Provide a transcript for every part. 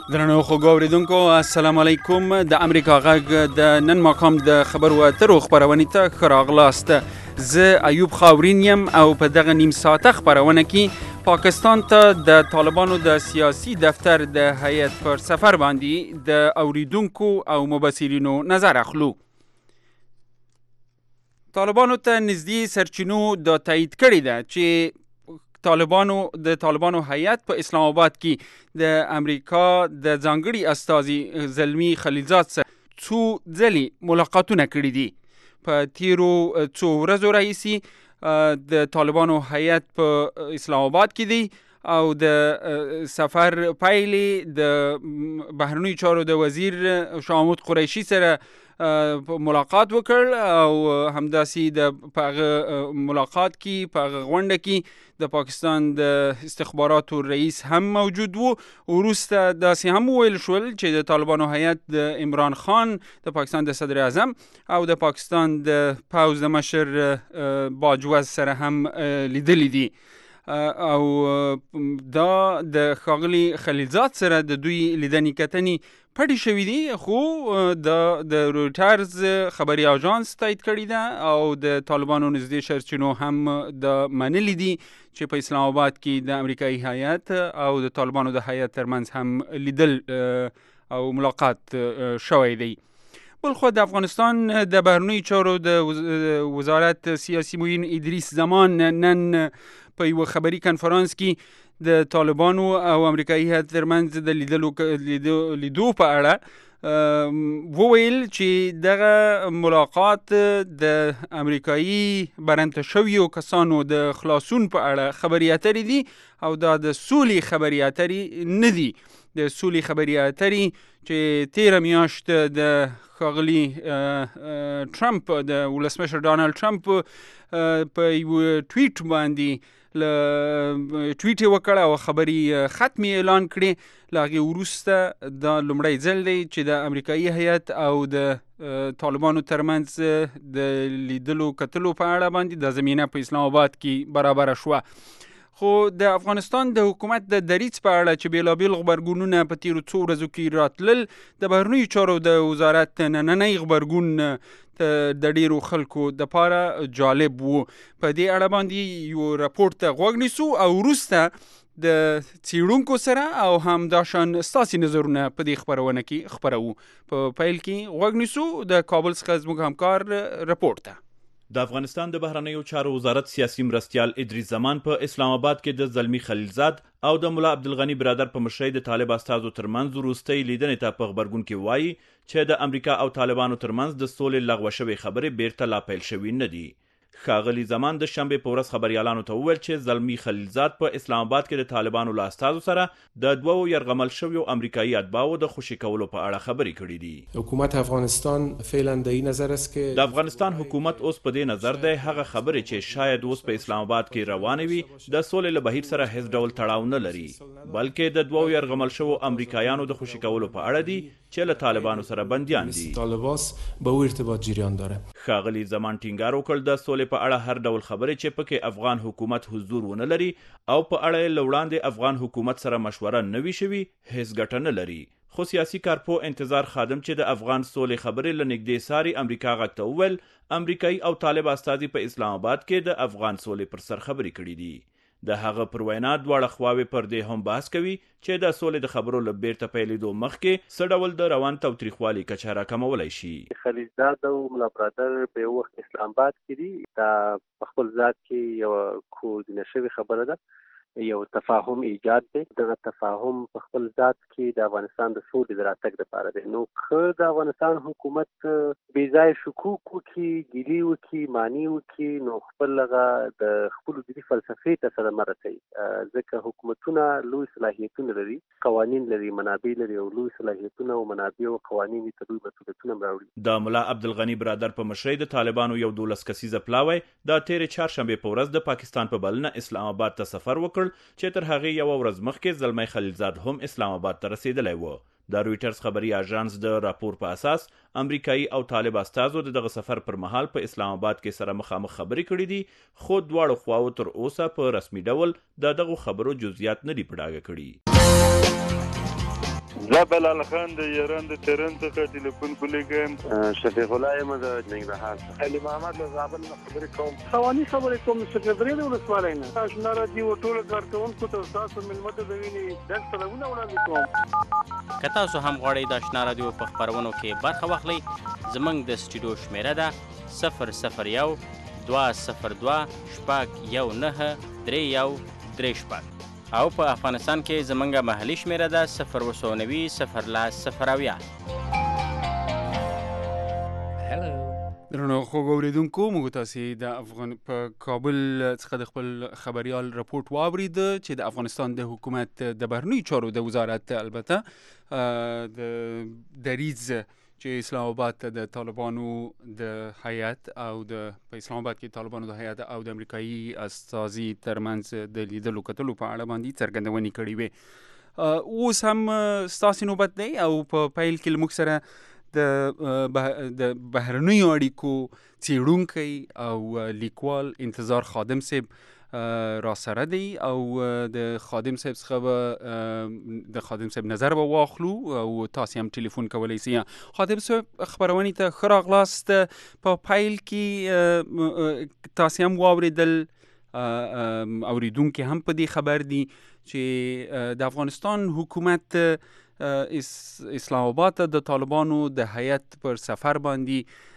درنو خوږو اوریدونکو السلام علیکم. د امریکا غږ د نن ماقام د خبرو اترو خبرونې ته ښه راغلاست. زه ایوب خاورین یم او په دغه نیم ساعته خبرونه کې پاکستان ته د طالبانو د سیاسي دفتر د هیئت پر سفر باندې د اوریدونکو او مبصرینو نظر اخلو. طالبانو ته نږدې سرچینو دا تایید کړې ده چې د طالبانو هیئت په اسلام آباد کې د امریکا د ځانګړي استازي زلمی خلیلزاد سره څو ځلې ملاقاتونه کړي دي. په تیرو څو ورځو راهیسې د طالبانو هیئت په اسلام آباد کې دی او د سفر پایلې د بهرنیو چارو د وزیر شاه محمود قریشي سره ملاقات وکړ او همداسې د په ملاقات کې په غونډه کې د پاکستان د استخباراتو رئیس هم موجود وو. وروسته داسې هم ویل شول چې د طالبانو هیئت د عمران خان د پاکستان د صدر اعظم او د پاکستان د پوځ د مشر باجوز سره هم لیدلی دي او دا د ښاغلي خلیلزاد سره د دوی لیدنې کتنې پټې شوي دي، خو د رویټرز خبري اژانس تایید کړې ده او د طالبانو نږدې سرچینو هم د منلي دي چې په اسلام آباد کې د امریکایي هیئت او د طالبانو د هیئت ترمنځ هم لیدل او ملاقات شوی دی. بلخو د افغانستان د بهرنیو چارو د وزارت سیاسي معین ادریس زمان نن په یو خبري کنفرانس کې د طالبانو او امریکایي هیئت ترمنځ د لیدو په اړه وویل چې دغه ملاقات د امریکایي برنته شویو کسانو د خلاصون په اړه خبري اترې دي او دا د سولې خبري اترې نه دي. د سولې خبري اترې چې تیره میاشت د ښاغلي ټرمپ د ولسمشر ډانلډ ټرمپ په یو ټویټ باندې ټویټ وکړ او خبري ختمي اعلان کړي. له هغې وروسته دا لومړی ځل دی چې د امریکایي هیئت او د طالبانو ترمنځ د لیدلو کتلو په اړه باندې د زمینه په اسلام آباد کې برابره شوه. خو د افغانستان د حکومت د دریځ په اړه چې بیلابیل غبرګونونه په تیرو څو ورځو کې راتلل، د بهرنیو چارو د وزارت نننی غبرګون د ډیرو خلکو د پاره جالب وو. په دې اړه باندې یو راپورټ ته غوږ نیسو او وروسته د څیړونکو سره او همداشان ستاسې نظرونه په دې خپرونه کې خپروو. په پیل کې غوږ نیسو د کابل څخه زموږ همکار راپورټ ته. د افغانستان د بهرنیو چارو وزارت سیاسي مرستیال ادریس زمان په اسلام آباد کې د زلمی خلیلزاد او د ملا عبدالغني برادر په مشرۍ د طالب استازو ترمنځ وروستۍ لیدنې ته په غبرګون کې وایي چې د امریکا او طالبانو ترمنځ د سولې لغوه شوې خبرې بیرته لا پیل شوي نه دي. ښاغلي زمان د شنبې په ورځ خبریالانو ته وویل چې زلمی خلیلزاد په اسلام آباد کې د طالبانو له استازو سره د دوو یرغمل شویو امریکایي اتباعو د خوشي کولو په اړه خبرې کړې دي. حکومت افغانستان فعلا د این نظر است که د افغانستان حکومت اوس په دې نظر دی هغه خبرې چې شاید اوس په اسلام آباد کې روانې وي د سولې له بهیر سره هیڅ ډول تړاو نه لري، بلکې د دوو یرغمل شوو امریکایانو د خوشي کولو په اړه دي چې له طالبانو سره بندیان دي. طالباس به او ارتباط جریان داره. ښاغلي زمان ټینګار وکړ د سولې په اړه هر ډول خبرې چې پکې افغان حکومت حضور ونه لري او په اړه یې له وړاندې افغان حکومت سره مشوره نه وي شوي هیڅ ګټه نه لري. خو سیاسي کارپو انتظار خادم چې د افغان سولې خبرې له نږدې ساري امریکا غږ ته وویل امریکایي او طالب استازي په اسلام آباد کې د افغان سولې پر سر خبرې کړې دي. د هغه پر وینا دواړه خواوې پر دې هم بحث کوي چې د سولې د خبرو له بیرته پیلېدو مخکې څه ډول د روان تاوتریخوالي کچه راکمولی شي. خلیلزاد او ملا برادر په یو وخت اسلام آباد کې دي. دا په خپل ذات کې یو کوردینه شوې خبره ده، یو تفاهم ایجاد دی. دغه تفاهم په خپل ذات کې د افغانستان د سولې د راتګ لپاره دی. نو که د افغانستان حکومت بې ځایه شکوک وکړي، ګیلې وکړي، معنی وکړي، نو خپل هغه د خپلو دیني فلسفې ته صدمه رسوي. ځکه حکومتونه لوی صلاحیتونه لري، قوانین لري، منابع لري او لوی صلاحیتونه او منابع او قوانین ته لوی مسؤلیتونه راوړي. د ملا عبدالغني برادر په مشرۍ د طالبانو یو 12 کسیزه پلاوی د تیرې چهارشنبې په ورځ د پاکستان په بلنه اسلام آباد ته سفر وکړ چې تر هغې یوه ورځ مخکې زلمی خلیلزاد هم اسلام آباد ته رسېدلی و. د رویټرز خبري اژانس د راپور په اساس امریکایي او طالب استازو دغه سفر پر مهال په اسلام آباد کې سره مخامخ خبرې کړې دي، خو دواړو خواو تر اوسه په رسمي ډول دغه خبرو جزئیات نه دي په ډاګه کړي. زه بلال خان د ایران د تهران څخه ټلیفون کولیږم. شفیق الله یم د ننګرهار څخه. علي محمد له زابل نه خبرې کوم. خواني خبرې کوم سکرټری د ولسوالۍ نه. آشنا راډیو ټول کارکونکو ته تاسو ملمت د ویني د سلامونه وړاندې کوم. که تاسو هم غواړئ د آشنا راډیو په خپرونو کې برخه واخلئ، زموږ د سټوډیو شمیره ده 001 202 619 او په افغانستان کې زموږ محلي شمیره ده 090 010 درنو خوږ اوریدونکو، موږ تاسې د افغان په کابل څخه د خپل خبريال رپورټ واورید چې د افغانستان د حکومت د بهرنیو چارو د وزارت البته د دریځ چې اسلام آباد د طالبانو د هیئت او د په اسلام آباد کې طالبانو د هیئت او د امریکایي استازي ترمنځ د لیدلو کتلو په اړه باندې څرګندونې کړې وې. اوس هم ستاسې نوبت دی او په پیل کې موږ سره د بهرنیو اړیکو څیړونکی او لیکوال انتظار خادم صاحب را سره دی او د خادم صاحب څخه د خادم صاحب نظر به واخلو او تاسو هم ټلیفون کولی شئ. خادم صاحب خبرونې ته ښه راغلاست. په پیل کې تاسو هم واوریدل، اوریدونکي هم په دې خبر دي چې د افغانستان حکومت اسلام آباد د طالبانو د هیئت پر سفر باندې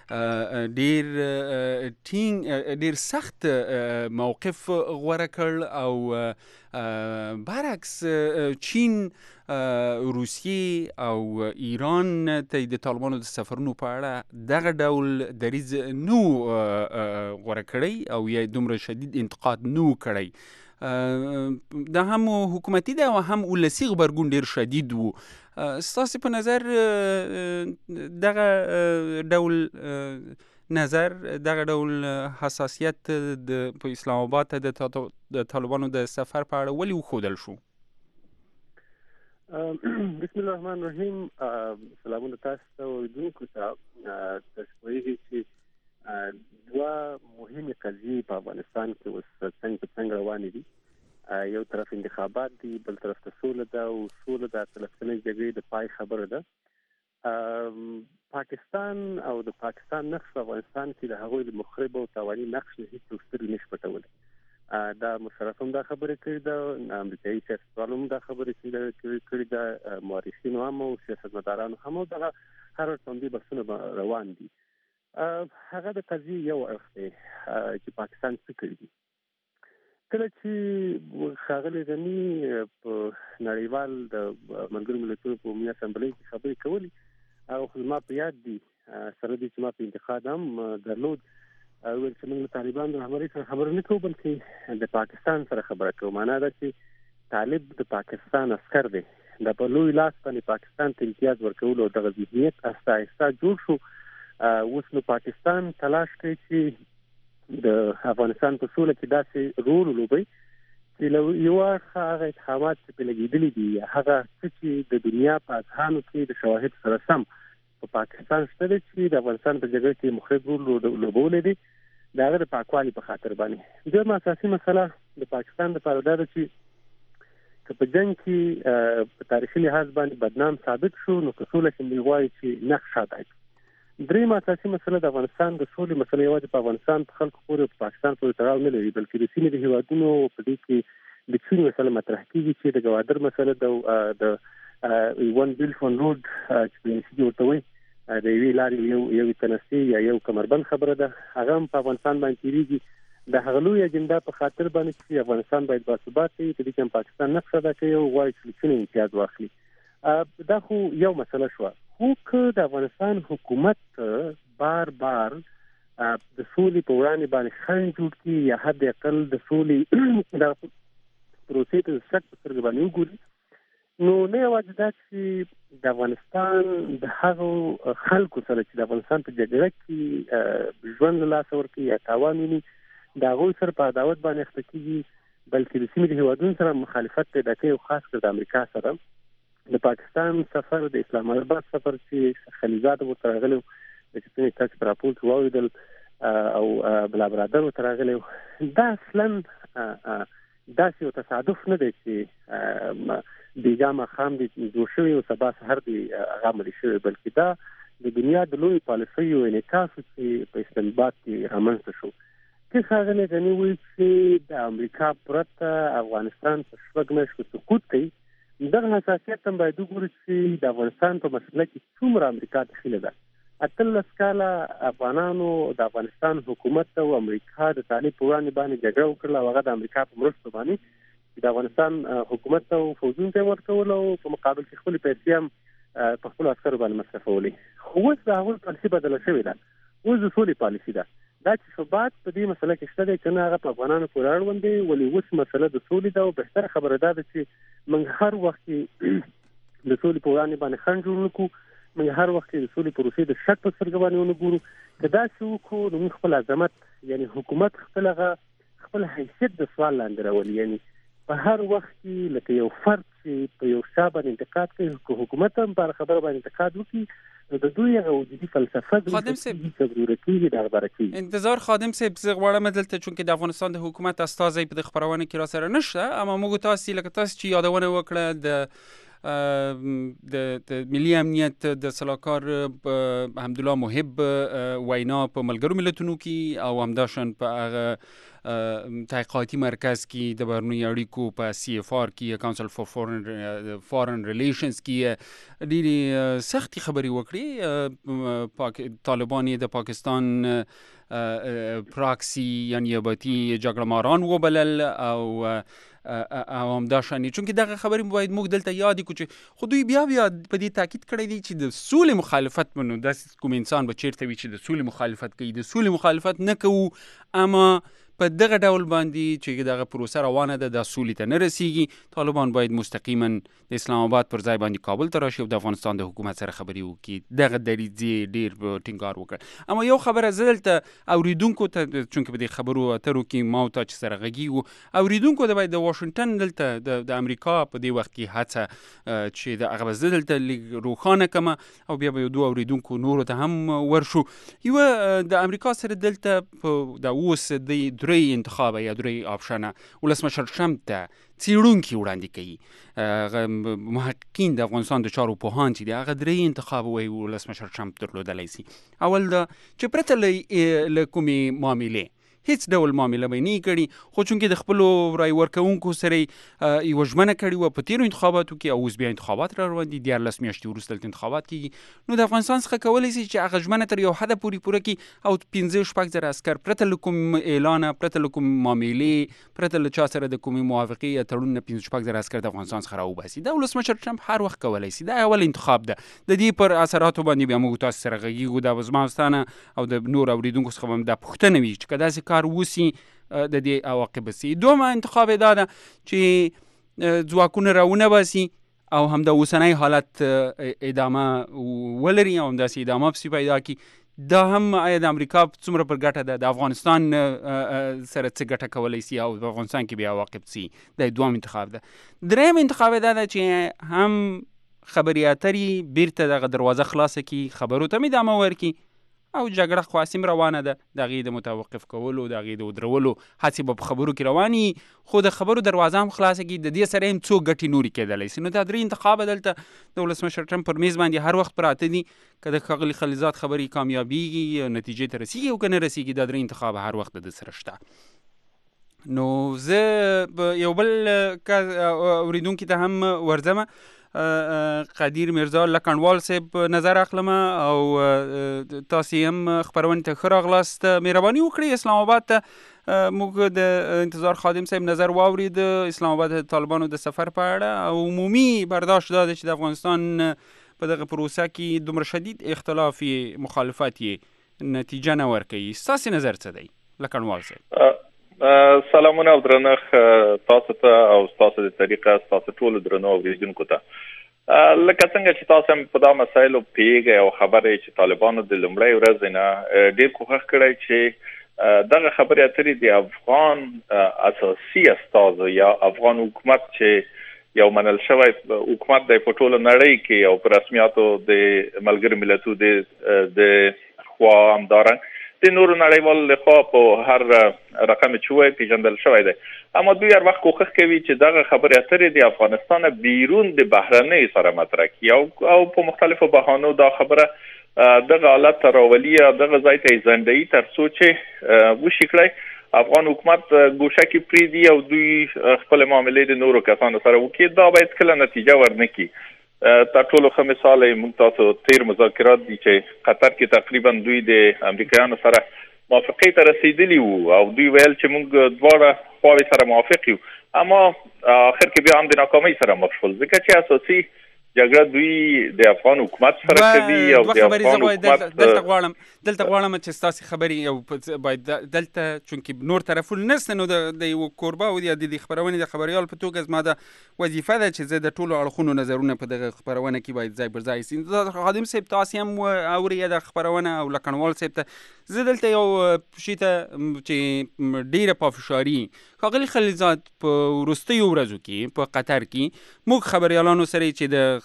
ډیر سخت موقف غوره کړ او برعکس چین، روسیې او ایران ته د طالبانو د سفرونو په اړه دغه ډول دریځ نو غوره کړی او یا دومره شدید انتقاد نو کړی. دا هم حکومتي ده او هم ولسي غبرګون ډیر شدید وو. ستاسو په نظر دغه ډول نظر، دغه ډول حساسیت په اسلام آباد ته د طالبانو د سفر په اړه ولې وښودل شو؟ بسم الله الرحمن الرحیم. سلامونه تاسو ته اوریدونکو ته. تاسو پوهیږئ چې دوه مهمې قضیې په افغانستان کې اوس څنګه په څنګه روانې دي. یو طرف انتخابات دي، بل طرف ته سوله ده او سوله د فلسطیني جګړې د پای خبره ده. پاکستان او د پاکستان نقش په افغانستان کې د هغوی د مخرب او تاواني نقش نه هیڅ سترګې نشي پټولی. دا مشرف هم دا خبرې کړې ده، امریکایي سیاستوالو هم دا خبرې کړې ده، مورخینو هم او سیاستمدارانو هم، او دغه هر څومره بحثونه روان دي. هغه د قضیې یو اړخ دی چې پاکستان څه کړي دي. کله چې ښاغلی غني په نړیوال د ملګرو ملتونو په عمومي اسامبلۍ کې خبرې کولې، او ما په یاد دي سره دي چې ما په انتقاد هم درلود، ویل چې موږ له طالبانو د رهبرۍ سره خبرې نه کوو بلکې د پاکستان سره خبره کوو. معنا ده چې طالب د پاکستان عسکر دی. دا په لوی لاس باندې پاکستان ته امتیاز ورکولو او دغه ذهنیت آهسته آهسته جوړ شو. اوس نو پاکستان تلاش کوي چې د افغانستان په سوله کې داسې رول ولوبوي چې یو هغه اتهامات چې په لګېدلي دي، هغه څه چې د دنیا په اذهانو کې د شواهد سره سم په پاکستان شته دی چې د افغانستان په جګړه کې مخرب رول لوبولی دی، د هغه د پاکوالي په خاطر باندې. دویمه اساسي مسله د پاکستان دپاره دا ده چې که په جنګ کې په تاریخي لحاظ باندې بدنام ثابت شو، نو که سوله کې موږ وایو چې نقش ادا کړي. درېیمه اساسي مسله د افغانستان د سولې مسله یوازې په افغانستان په خلکو پورې په پاکستان پورې تړاو نه لري، بلکې د سیمې د هېوادونو په دې کې د چین مسله مطرح کېږي چې د ګوادر مسله د ون بیلټ ون روډ چې په انګلیسي کې ورته وایي د یوې لارې یو تنسي یا یو کمربند خبره ده، هغه هم په افغانستان باندې تېرېږي. د هغه لوی اجنډا په خاطر باندې چې افغانستان باید باثبات وي، په دې کې هم پاکستان نقش ادا کوي او غواړي چې له چین امتیاز واخلي. دا خو یو مسله شوه. خو که د افغانستان حکومت بار بار د سولې په وړاندې باندې خنډ جوړ کړي یا حد اقل د سولې د پروسې ته شک په سترګې باندې وګوري، نو نه یوازې دا چې د افغانستان د هغو خلکو سره چې د افغانستان په جګړه کې ژوند له لاسه ورکوي یا تاوان ویني، د هغوی سره په عداوت باندې اخته کېږي، بلکې د سیمې د هېوادونو سره مخالفت پیدا کوي او خاص کر د امریکا سره. د پاکستان سفر، د اسلام آباد سفر چې خلیزاد ورته راغلی، د چې تاسو په راپور کې واوریدل او بلا برادر ورته راغلی، دا اصلا داسې یو تصادف نه دی چې بیګا ماښام دې جوړ شوی او سبا سهار دې هغه عملي شوی، بلکې دا د دنیا د لوی پالیسیو انعکاس چې په اسلام آباد کې رامنځته شو. که ښاغلی غني وایي چې د امریکا پرته افغانستان په 6 میاشتو سقوط کوي، دغه حساسیت هم باید وګورو چې د افغانستان په مسله کې څومره امریکا دخیله ده. 18 کاله افغانانو د افغانستان حکومت او امریکا د طالب په وړاندې باندې جګړه وکړه او هغه د امریکا په مرستو باندې د افغانستان حکومت ته فوجونه ته ورکول او په مقابل کې خپل پیسې هم په خپل عسکرو باندې مصرفولې. خو اوس د هغوی پالیسي بدله شوې ده، اوس د سولې پالیسي ده. دا چې ثبات په دې مسله کې شته دی که نه، هغه په افغانانو پورې اړوند دی، ولې اوس مسله د سولې ده او بهتره خبره دا ده چې موږ هر وخت کې د سولې په وړاندې باندې خنډ جوړ نه کړو، موږ هر وخت د سولې پروسې د شک په سترګه باندې ونه ګورو. که داسې وکړو نو موږ خپل عظمت، یعنی حکومت خپل حیثیت د سوال لاندې راولي. یعنی په هر وخت کې لکه یو فرد چې په یو شا باندې انتقاد کوي، که حکومت هم په خبره باندې انتقاد وکړي، نو د دوی هغه وجودي فلسفه خادم صاحب کېږي د غبره کېږي. انتظار خادم صاحب زه غواړم دلته چونکې د افغانستان د حکومت استازی په دې خبرونه کې را سره نشته، اما موږ تاسو لکه تاسو چې یادونه وکړه د ملي امنیت د سلاکار حمدالله محب وینا په ملګرو ملتونو کې او همداشان په هغه تحقیقاتي مرکز کې د بهرنیو اړیکو په CFR کې کونسل فور فارن ریلیشنز کې ډېرې سختې خبرې وکړې. طالبان د پاکستان پراکسی یا نیابتي جګړه ماران وبلل او همداشان، چونکې دغه خبرې باید موږ دلته یاد کړو چې خو دوی بیا په دې تاکید کړی دی چې د سولې مخالفت منو، داسې کوم انسان به چیرته وي چې د سولې مخالفت کوي. د سولې مخالفت نه کوو، اما په دغه ډول باندې چې دغه پروسه روانه ده د سولې ته نه رسیږي. طالبان باید مستقیما د اسلام آباد پر ځای باندې کابل ته راشي او د افغانستان د حکومت سره خبرې وکړي. دغه دریځ ډیر ټینګار وکړ. اما یو خبره زه دلته اوریدونکو ته، چونکې په دې خبرو اترو کې ما او تا چې سره غږیږو، اوریدونکو د باید د واشنگټن دلته د امریکا په دې وخت کې هڅه چې د هغه زه دلته لږ روښانه کمه او بیا به یو دوه اوریدونکو نورو ته هم ورشو. یو د امریکا سره دلته د اوس د درې انتخاب یا درې آپشنه ولسمشر ټرمپ ته څېړونکي وړاندې کوي. محققین د افغانستان د چارو پوهان چې دي هغه درې انتخاب وایي ولسمشر ټرمپ درلودلی سي. اول دا چې پرته له کومې معاملې هیڅ ډول معامله به نه کړي، خو چونکې د خپلو رای ورکوونکو سره یوه ژمنه کړې وه په تېرو انتخاباتو کې او اوس بیا انتخابات را روان دي، 14 میاشتې وروسته انتخابات کېږي، نو د افغانستان څخه کولی شي چې هغه ژمنه تر یو حده پورې پوره کړي او 15-16 زره عسکر پرته له کوم اعلانه، پرته له کوم معاملې، پرته له چا سره د کومې موافقې یا تړون نه 15-16 زره عسکر د افغانستان څخه راوباسي. دا ولسمشر ټرمپ هر وخت کولی شي. دا اول انتخاب ده. د دې پر اثراتو باندې بیا موږ تاسو سره غږیږو. دا به زما ستانه او د نور اوریدونکو څخه هم دا پوښتنه وي چې که داسې کار وسي د دې عواقب سي. دومه انتخاب دا ده چې ځواکونه راونه باسي او هم د اوسنۍ حالت ادامه ولري او همداسې ادامه پسې پیدا کړي. دا هم آیا د امریکا څومره پر ګټه ده، د افغانستان سره څه ګټه کولی سي او په افغانستان کې بیا عواقب سي. دا دوم انتخاب ده. دریم انتخاب دا ده چې هم خبري اتري بیرته دغه دروازه خلاصه کړي، خبرو ته ادامه ورکړي او جګړه خاصم روانه ده، د هغې د متوقف کولو، د هغې د ودرولو هڅې به په خبرو کې رواني، خو د خبرو دروازه هم خلاصه کړي. د دې سره هم څو ګټې نورې کېدلی سي. نو دا درې انتخابه دلته د ولسمشر ټرمپ پر میز باندې هر وخت پراته دي. که د ښاغلي خلیلزاد خبرې کامیابیږي، نتیجې ته رسیږي او که نه رسیږي، دا درې انتخابه هر وخت د سره شته. نو زه یو بل اوریدونکي ته هم ورځم. قدیر میرزا لکنوال صاحب نظر اخلم او تاسو هم خبرونه ته ښه راغلاست. مهرباني وکړئ اسلام آباد ته موږ د انتظار خادم صاحب نظر واورید اسلام آباد د طالبانو د سفر په اړه او عمومي برداشت دا دی چې د افغانستان په دغه پروسه کې دومره شدید اختلاف مخالفت نتیجه نه ورکوي. ستاسو نظر څه دی لکنوال صاحب؟ سلامونه او درنښت تاسو ته او تاسو د طریقه تاسو ټول درنو اوریدونکو ته. لکه څنګه چې تاسو هم په دا مسایلو پیږئ او خبره چې طالبانو د لومړۍ ورځې نه ډېر کوښښ کړی چې دغه خبرې اترې د افغان اساسي استازو یا افغان حکومت چې یو منل شوی حکومت دی په ټوله نړۍ کې او په رسمیاتو د ملګرو ملتونو د خوا همدارنګ د نورو نړیوال لخوا په هر رقم چې وایي پیژندل شوی دی. اما دوی هر وخت کوښښ کوي چې دغه خبرې اترې د افغانستان بیرون د بهرنۍ سره مطرح کړي او په مختلفو بهانو دا خبره دغه حالت راولي دغه ځای ته ځندي تر څو چې وشي کړی افغان حکومت ګوشه کې پریدي او دوی خپل معاملې د نورو کسانو سره وکړي. دا باید کله نتیجه ورنکړي. تر ټولو ښه مثال یې موږ تاسو تیر مذاکرات دي چې قطر کې تقریبا دوی د امریکایانو سره موافقې ته رسیدلی وو او دوی ویل چې موږ دواړه خواوې سره موافق یو، اما اخر کې بیا هم د ناکامۍ سره مخ شول ځکه چې اساسي جګړه دوی د افغان حکومت سره کوي او د افغان حکومت دلته غواړم چې ستاسو خبرې یو باید دلته چونکې نور طرفونه نشته نو د یو کوربه او د خبرونې د خبريال په توګه زما د وظیفه ده چې زه د ټولو اړخونو نظرونه په دغه خبرونه کې باید ځای پر ځای سي. خادم صاحب تاسو هم اوري د خبرونه او لکنوال صاحب ته زه دلته یو شیته چې ډیره پافشاری خاغلی خلیزات په وروستیو ورځو کې په قطر کې موږ خبريالانو سره چې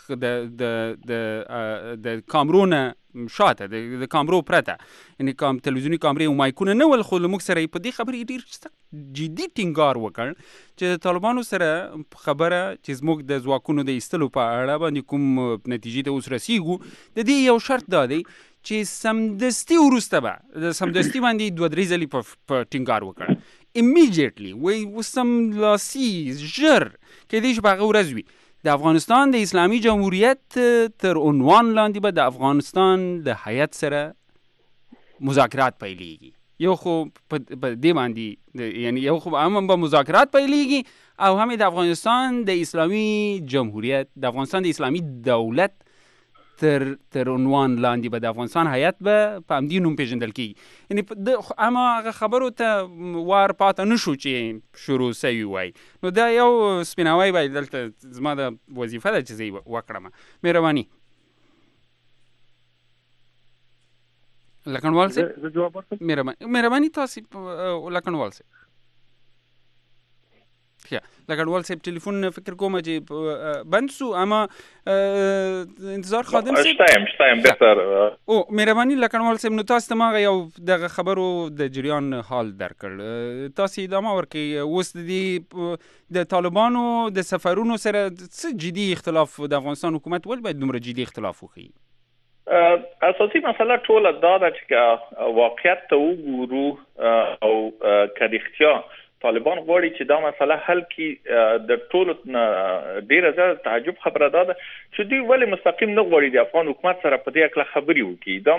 د کامرون شاته د کامرو پرته یعنی تلویزیونی کامرې او مایکونه نه ول خو موږ سره په دې خبرې ډیر جدي ټینګار وکړ چې د طالبانو سره خبره چې زموږ د ځواکونو د ایستلو په اړه باندې کوم نتیجې ته اوس رسیږو د دې یو شرط دا دی چې سمدستي وروسته به د سمدستي باندې 2-3 ځلې په ټینګار وکړ immediately وسملاسي ژر کې دې شپه ورځ وي د افغانستان د اسلامي جمهوریت تر عنوان لاندې به د افغانستان د هیئت سره مذاکرات پیلېږي. یو خو په دې باندې یعنی یو خو هم به مذاکرات پیلېږي او هم د افغانستان د اسلامي جمهوریت د افغانستان د اسلامي دولت تر عنوان لاندې به د افغانستان هیئت به په همدې نوم پیژندل کېږي. یعنی اما هغه خبرو ته وار پاته نشو چې شروع سوي وای نو دا یو سپیناوی باید دلته زما د وظیفه ده چې زه وکړم. مهرباني لکنوال صاحب مهرباني تاسو لکنوال صاحب لکنوال صاحب ټلیفون فکر کوم چې بند سو اما انتظار خادم صاحب شتایم بهتر او مهرباني لکنوال صاحب نو تاسو ته ما یو دغه خبرو د جریان حال درکړ تاسو ادامه ورکړئ. اوس د طالبانو د سفرونو سره څه جدي اختلاف د افغانستان حکومت ول باید دومره جدي اختلاف وکړي؟ اساسي مسله ټوله دا ده چې واقعیت ته وګورو او کډختیا طالبان غواړي چې دا مسله حل کړي. د ټولو ډیره زیاته تعجب خبره ده چې دوی ولې مستقیم نه غواړي د افغان حکومت سره په دې اړه خبرې وکړي. دا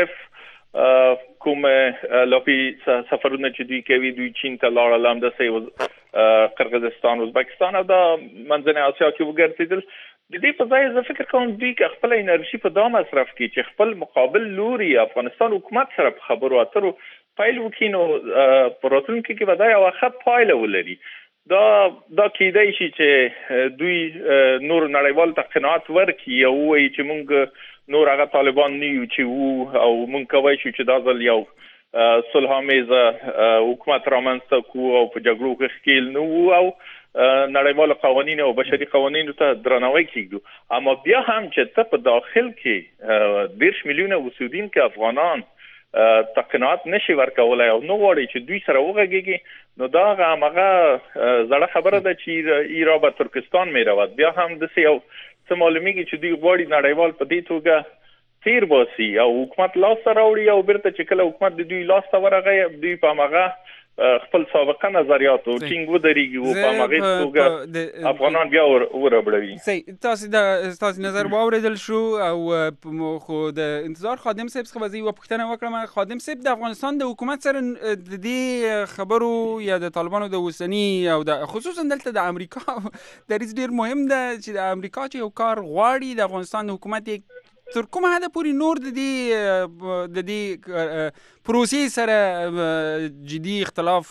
مختلف کوم لوپی سفرونه چې دوی کوي دوی چین ته لاړل هم د قرغیزستان ازبکستان او د منځنۍ اسیا کې وګرځیدل. د دې په ځای زه فکر کوم دوی خپل انرژي په دا مصرف کړي چې خپل مقابل لوري افغانستان حکومت سره په خبرو اترو پایل وکړي نو په راتلونکي کې به دا یو ښه پایله ولري. دا کېدای شي چې دوی نور نړیوال ته قناعت ورکړي او وایي چې موږ نور هغه طالبان نه یو چې وو او موږ کولی شو چې دا ځل یو صلح‌آمیز حکومت رامنځته کړو او په جګړو کې ښکیل نه وو او نړیوال قوانین او بشري قوانینو ته درناوی کیږي. اما بیا هم چې ته په داخل کې 10 میلیونه اوسیدونکي افغانان تقنات نشي ورکولای او نو غواړي چې دوی سره وغږیږي نو دا هغه زړه خبره ده چې ایران به ترکستان میرواد. بیا هم د یو څه معلومیږي چې دوی غواړي نړیوال په دې توګه تیر باسي او حکومت لاس راوړي او بیرته چې کله حکومت د دوی لاس ته ورغی دوی په هغه خپل سابقه نظریات او ټینګ ودرېږي او په هغه توګه افغانان بیا وربړوي. تاسو نظر واوریدل شو او خو د انتظار خادم صاحب څخه وځي و پښتنه وکړم. خادم صاحب د افغانستان د حکومت سره د دې خبرو یا د طالبانو د اوسنی او د خصوصا دلته د امریکا دریځ ډیر مهم ده چې د امریکا چې یو کار غواړي د افغانستان حکومت تر کومه حد پورې نور د دې پروسې سره جدي اختلاف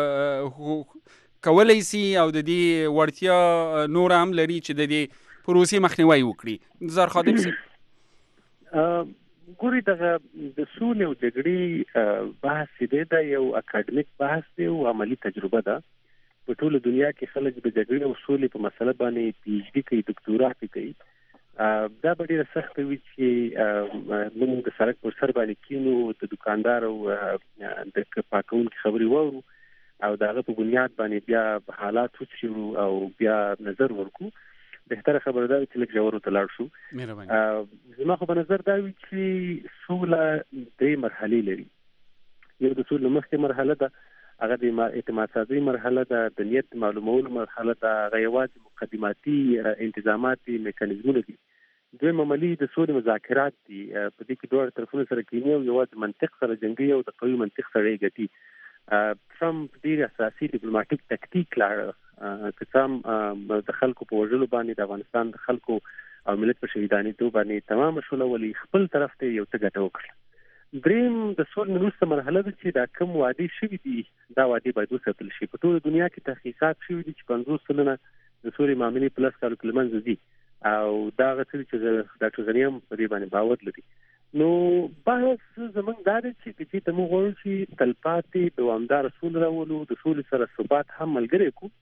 کولای شي او د دې وړتیا نور هم لري چې د دې پروسې مخنیوي وکړي. انتظار خادم صاحب ګوري دغه د سولې او جګړې بحث دی دا یو اکاډمیک بحث دی او عملی تجربه ده. په ټوله دنیا کې خلک د جګړې او سولې په مسله باندې پی ایچ ډي کوي دکتوراه کوي دا به ډېره سخته وي چې موږ د سړک پر سر باندې کینو، د دکاندار او د پاکونکي خبرې واورو او د هغه په بنیاد باندې بیا حالات وڅېړو او بیا نظر ورکړو. بهتره خبره ده چې لږ ژورو ته لاړ شو. زما خو په نظر دا وي چې سوله 3 مرحلې لري. یو د سولې مخکې مرحله ده، هغه د اعتماد سازي مرحله ده، د نیت معلومولو مرحله ده، هغه یوازې مقدماتي انتظاماتي میکانیزمونه دي. دویم عملي د سولې مذاکرات دي، په دې کې دوه طرفونه سره کینی او یوازې منطق سره جنګي او د قوي منطق سره یې ګټي. ټرمپ ډېر اساسي ډیپلوماټیک تکتیک لاړ کسام د خلکو په وژلو باندې د افغانستان د خلکو او ملت په شهیدانېدو باندې تمام شوله، ولې خپل طرف ته یو څه ګټه وکړه. دریم د سولې وروسته مرحله ده چې دا کوم وعدې شوي دي دا وعدې باید وساتل شي. په ټوله دنیا کې تحقیقات شوي دي چې 50% د سولې معاملې په 10 کالو کې له منځه ځي او دا هغه څه چې ډاکټر غني هم په دې باندې باور لري. نو بحث زموږ دا دی چې ته موږ غواړو چې تلپاتې دوامداره سوله راولو، د سولې سره ثبات هم ملګری کړو.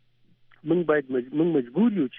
موږ مجبور یو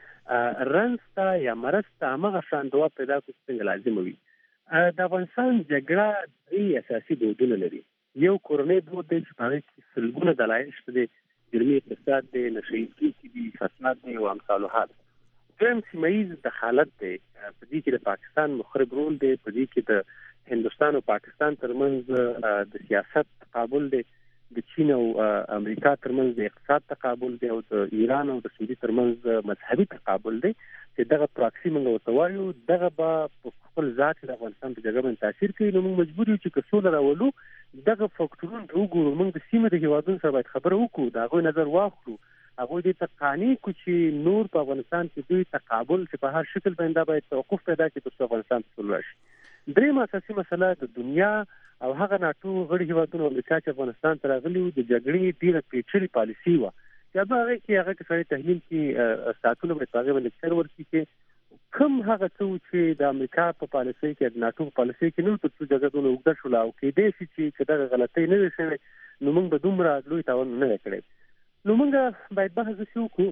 چې رنځ ته یا مرض ته همغه شان دوا پیدا کړو څنګه لازم وي. د افغانستان جګړه 3 اساسي دودونه لري. یو کورنۍ دود دی چې په هغې کې سلګونه دلایل شته دي، جرمي اقتصاد دی، نشه یي دي، فساد دی او امثالو حال. دویم سیمهیز دخالت دی، په دې کې د پاکستان مخرب رول دی، په دې کې د هندوستان او پاکستان ترمنځ د سیاست تقابل دی، د چین او امریکا ترمنځ د اقتصاد تقابل دی او د ایران او د سعودي ترمنځ مذهبي تقابل دی چې دغه پراکسي موږ ورته وایو. دغه به په خپل ذات د افغانستان په جګړه باندې تاثیر کوي. نو موږ مجبور یو چې که سوله راولو دغه فاکټورونه ته وګورو. موږ د سیمې د هیوادونو سره باید خبره وکړو، د هغوی نظر واخلو، هغوی دې ته قانع کړو چې نور په افغانستان کې دوی تقابل چې په هر شکل باندې باید توقف پیدا کړي تر څو افغانستان ته سوله راشي. دریم اساسي مسله د دنیا او هغه ناټو غړي هیوادونو امریکا چې افغانستان ته راغلي وو د جګړې ډېره پیچلې پالیسي وه چې هغه کې سړی تحلیل کې ساعتونه باید په هغې باندې اکثر ورکړي چې کوم هغه څه چې د امریکا په پالیسۍ کې د ناټو په پالیسۍ کې نه تر څو جګړه دونه اوږده شوله او کېدای شي چې دغه غلطۍ نه وي شوې نو موږ به دومره لوی تاوان نه وی کړی. نو موږ باید بحث داسې وکړو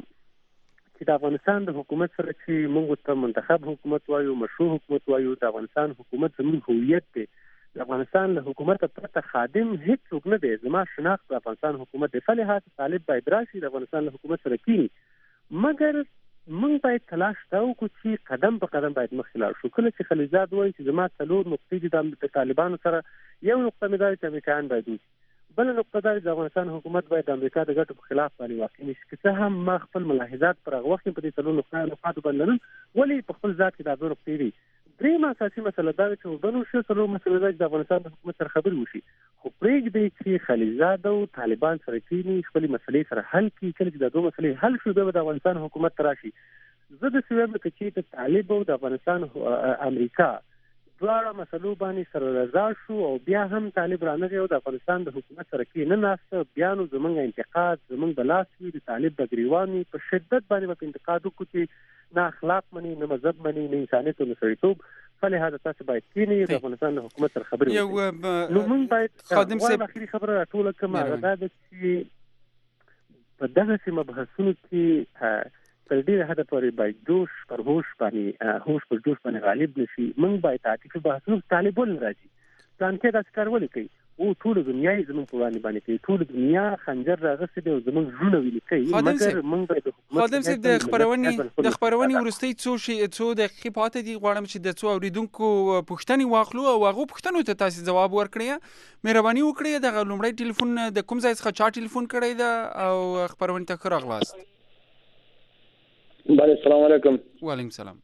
چې د افغانستان د حکومت سره چې موږ ته منتخب حکومت وایو، مشروع حکومت وایو، د افغانستان حکومت زموږ هویت دی. د افغانستان له حکومت پرته خادم هیڅوک نه دی. زما شناخت د افغانستان حکومت د فلحات طالب باید راشي د افغانستان له حکومت سره کینی، مګر موږ باید تلاش دا وکړو چې قدم په قدم باید مخکې لاړ شو. کله چې خلیزاد وایي چې زما 4 نقطې دي د طالبانو سره، یو نقطه مې دا چې امریکایان باید وځي، بل نقطه دا د افغانستان حکومت باید د امریکا د ګټو په خلاف باندې واقع نشي. که څه هم ما خپل ملاحظات پر هغه وخت په دې 4 نقطو باندې لرم، ولې په خپل ذات کې دا 2 نقطې دي. دریم اساسي مسله دا چې وبنو شو سره مسله دا چې د افغانستان د حکومت سره خبرې وشي، خو پرېږدي چې خلیزاد او طالبان سره کینی خپل مسلې سره حل کړي. کله چې دا 2 مسلې حل شو بیا د افغانستان حکومت راشي. زه د سویم چې د طالب او د افغانستان امریکا دواړه مسلو باندې سره رضا شو او بیا هم طالب رانغی او د افغانستان د حکومت سره کې نه ناسته، بیا نو زمونږ انتقاد زمونږ د لاس وي د طالب د ګریوان په شدت باندې په انتقاد وکړو چې نه اخلاق مني، نه مذهب مني، نه انسانیت او نه سړیتوب. فلهذا تاسو باید کینی د افغانستان د حکومت سره خبرې وکړو. نو موږ باید خادم صاحب اخري خبره راټوله کړم، هغه دا ده چې په دغسې مبحثونو کې تر ډېره حده پورې باید جوش پر هوش باندې غالب نشي. موږ باید عاطفي بحثونو طالب ولې راځي پلانکې داسې کار ولې کوي، او ټوله دنیا یې زموږ په وړاندې باندې کوي، ټوله دنیا خنجر راغستې دی او زموږ زړونه ویلې کوي. مګر موږ باید خادم صاحب د خپرونې وروستۍ څو دقیقې پاتې دي، غواړم چې د څو اورېدونکو پوښتنې واخلو او هغو پوښتنو ته تاسې ځواب ورکړئ. مهرباني وکړئ دغه لومړی ټلیفون د کوم ځای څخه چا ټلیفون کړی ده او خپرونې ته ښه راغلاست. بله السلام علیکم. وعلیکم السلام.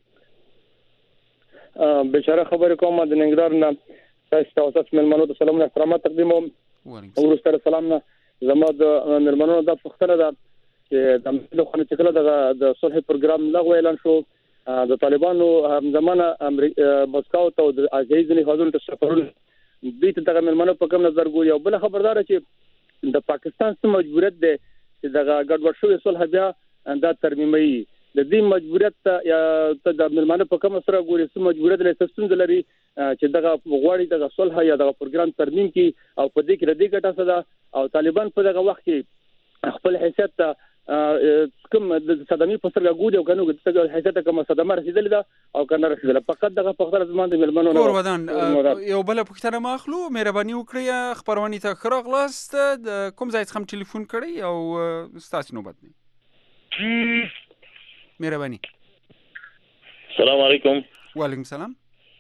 بشاره خبرې کوم د ننګرهار نه، تاسو ته مېلمنو ته سلام او احترامات تقدیموم. وروسته له سلام نه زما د مېلمنو دا پوښتنه ده چې د امریکا خو چې کله د صلح پروګرام لغوه اعلان شو، د طالبانو همزمانه مسکو ته د اجازه ځینې هیوادونو ته سفرونه دوی ته دغه مېلمنو په کوم نظر ګوري، او بل خبردار چې د پاکستان څخه مجبوریت ده چې دغه ګډوډ شوی صلح بیا دا ترمیموي. د دې مجبوریت ته د مېلمانو په کوم سره ګوري، څه مجبوریت لري، څه ستونزه لري چې دغه غواړي دغه صلح یا دغه پروګرام ترمیم کړي او په دې کې د دې ګټه څه ده، او طالبان په دغه وخت کې خپل حیثیت ته کوم د صدمې په سترګه ګوري او کنه د څه حیثیت کوم صدمه رسیدلې ده او کنه رسیدله فقط دغه پختره زموږ د ملمنو کور ودان یو بل پختره ماخلو مهرباني وکړئ خبرونه ته خره غلاست د کوم ځای څخه ټلیفون کړی او ستاسو نوبت دی مهرباني السلام علیکم وعلیکم السلام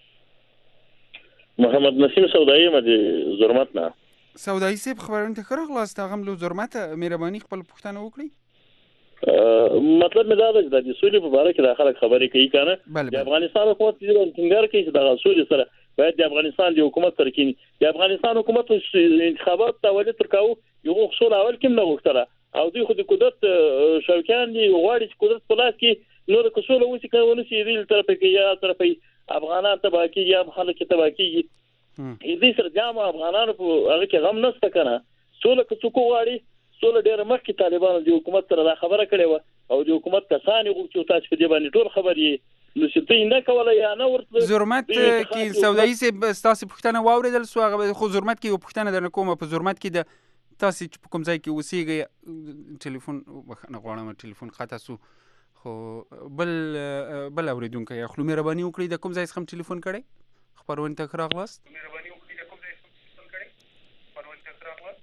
محمد نسیم سودایی مده زرمت نه سودایی سیب خبرونه ته خره غلاست هغه له زرمت مهرباني خپل پښتنه وکړي مطلب مې دا دی چې د سولې په اړه کې د خلک خبرې کوي کنه د افغانستان حکومت چې څنګه کوي چې د سولې سره باید د افغانستان د حکومت سره کې د افغانستان حکومت انتخابات تولید ترکاو یو خصوص اول کوم نه وکړه او دوی خو د قدرت شوکیان دي غواړي چې قدرت په لاس کې نور کسول وسی کوي چې ریل طرف کې یا طرفي افغانان تبا کیږي یا خلک تبا کیږي دې سره جامه افغانانو په هغه کې غم نشته کنه سوله که څوک غواړي سوله ډېر مخکې طالبانو د حکومت سره دا خبره کړې و او د حکومت کسان یو چې تاسو په دې باندې ټول خبرې نو چې نه کوله یا نه ورته زرمت کې سودایي سه تاسو پښتنه واوریدل سو هغه خو زرمت کې یو پښتنه در کومه په زرمت کې د تاسو چې کوم ځای کې وسیږي ټلیفون نه غواړم ټلیفون قطع سو خو بل اوریدونکو یا خپل مهرباني وکړئ د کوم ځای څخه ټلیفون کړئ خبرونه ته راغلاست مهرباني وکړئ د کوم ځای څخه ټلیفون کړئ خبرونه ته راغلاست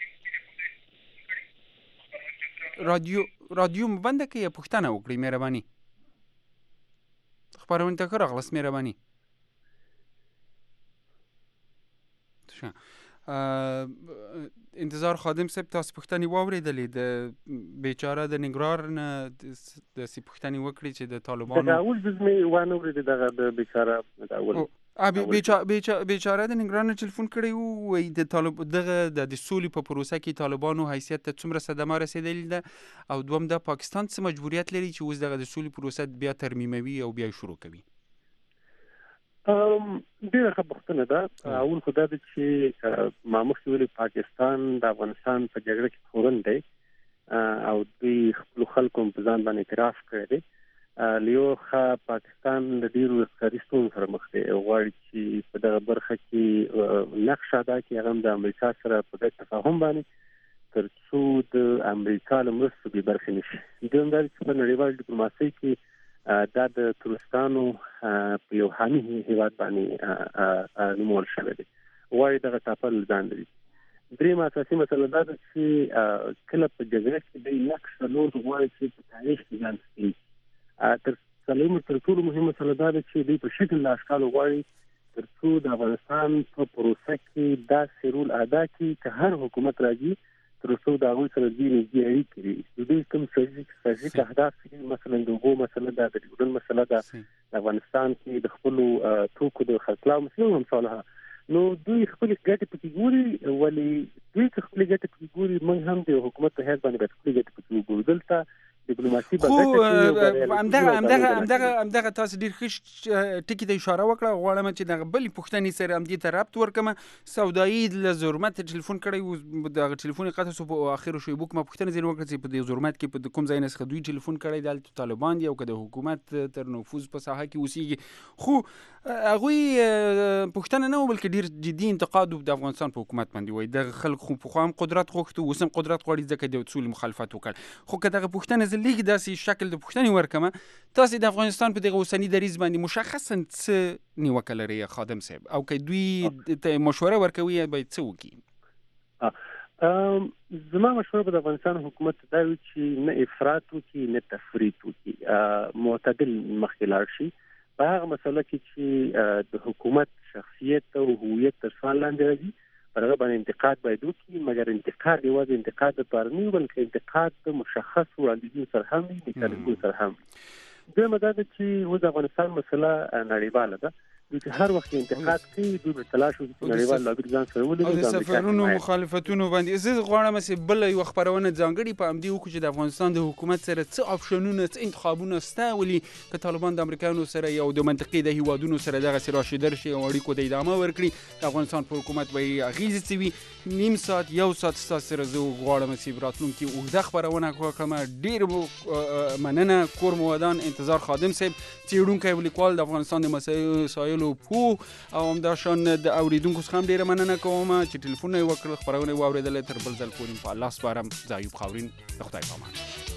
رادیو بند کړئ پښتنه وکړئ مهرباني خبرونه ته راغلاست مهرباني انتظار خادم صاحب تاسو پښتني واوریدلې د بیچاره د ننګرهار نه د سی پښتني وکړي چې د طالبانو دا اول ځمې وانه ورته دغه بیچاره دا اول بیچاره د ننګرهار نه ټلیفون کړی وي د طالب دغه د سولې په پروسه کې طالبانو حیثیت ته څومره صدمه رسیدلې ده او دوم د پاکستان څخه مجبوریت لري چې اوس دغه د سولې پروسه بیا ترمیموي او بیا شروع کوي ډیره خبرتنه ده اول خدای دې چې ماموخ ویلي پاکستان د افغانستان په جګړه کې خورن دی او دوی خپل خلکو په ځان باندې اعتراف کړی دی لیوخه پاکستان د ډیرو اقتصادي ستونزو سره مخ دی غواړي چې په دغه برخه کې نقش ادا کړي هغه د امریکا سره په تفاهم باندې ترڅو د امریکا له مرستو به برخه نشي د نړیوال ډیپلوماسي کې دا د ترکستانو په یو حامي هیواد باندې نومول شوی دی وایي دغه ټاپل ځان لري دریم اساسي مسله دا ده چې کله په جګړه کې د نقش لور غواړي چې په تاریخ کې ځان سپي تر ټولو مهمه مسله دا ده چې دوی په شکل لا اشکال غواړي ترڅو د افغانستان په پروسه کې دا رول ادا کړي چې هر حکومت راځي ترڅو دا غوښتل سره دي نه اړیکې دي دوی کوم ستراتیژیک اهداف مثلا د وګړو مسله دا د ډیورن مسله دا افغانستان کې د خپل توکو د خرڅلاو مسله هم صالحه نو دوی خپل ګټې پکې ګوري ولی دوی خپل ګټې پکې ګوري موږ هم د حکومت په هیڅ باندې خپل ګټې پکې ګورو دلته ډیپلوماسي همدغه تاسو ډیر ښه ټکی ته اشاره وکړه غواړم چې دغه بل پښتني سره هم دې ته رابط ورکم سودایي له زرمت ټلیفون کړی دغه ټلیفون قطع سو په اخر شوی بوک ما پښتنه زین وکړه چې په دې زرمت کې په کوم ځای نه دوی ټلیفون کړی د طالبان دی او که د حکومت تر نفوذ په ساحه کې وسیږي خو هغه پښتنه نه بلکې ډیر جدي انتقاد د افغانستان په حکومت باندې وای د خلک خو په قدرت غوښتو وسم قدرت غوړي ځکه د اصول مخالفت وکړ خو که دغه پښتنه لیک داسې شکل د پښتني ورکمه تاسو د افغانستان په دغه اوسنی دریز باندې مشخصا څه نیوکه لري خادم صاحب او که دوی ته مشوره ورکوي باید څه وکړي زما مشوره په افغانستان حکومت دا وي چې نه افراط وکړي نه تفریط وکړي معتدل مخکې لاړ شي په هغه مسله کې چې د حکومت شخصیت او هویت تر سوال لاندې راځي هغه باندې انتقاد باید وکړي مګر انتقاد یوازې انتقاد لپاره نه بلکې انتقاد د مشخص وړاندیزونو سره هم وي د کارګرو سره هم دویمه دا ده چې د افغانستان مسله نړیواله ده چې هر وخت انتقاد کوي دوی تلاش وکړي نړیوال لابر ځان سره ولري د سفرونو مخالفتونو باندې زه غواړم چې بل یو خبرونه ځانګړي په امدی وکړي چې د افغانستان د حکومت سره څه اپشنونه څه انتخابونه ستا ولي که طالبان د امریکایانو سره یو د منطقې د هیوادونو سره دغه سره راشدر شي او اړیکو د ادامه ورکړي د افغانستان پر حکومت به اغیز سوي نیم ساعت یو ساعت سره زه غواړم چې براتلونکي اوږده خبرونه وکړم ډیر مننه کور مودان انتظار خادم صاحب څېړونکی ولیکوال د افغانستان د مسایلو پو او همداشان د اوریدونکو څخه هم ډیره مننه کوم چې ټلیفون یې وکړ خبرونه واوریدل تر بل ځل پورې په الله سپارم زایوب خاورین د خدای پامان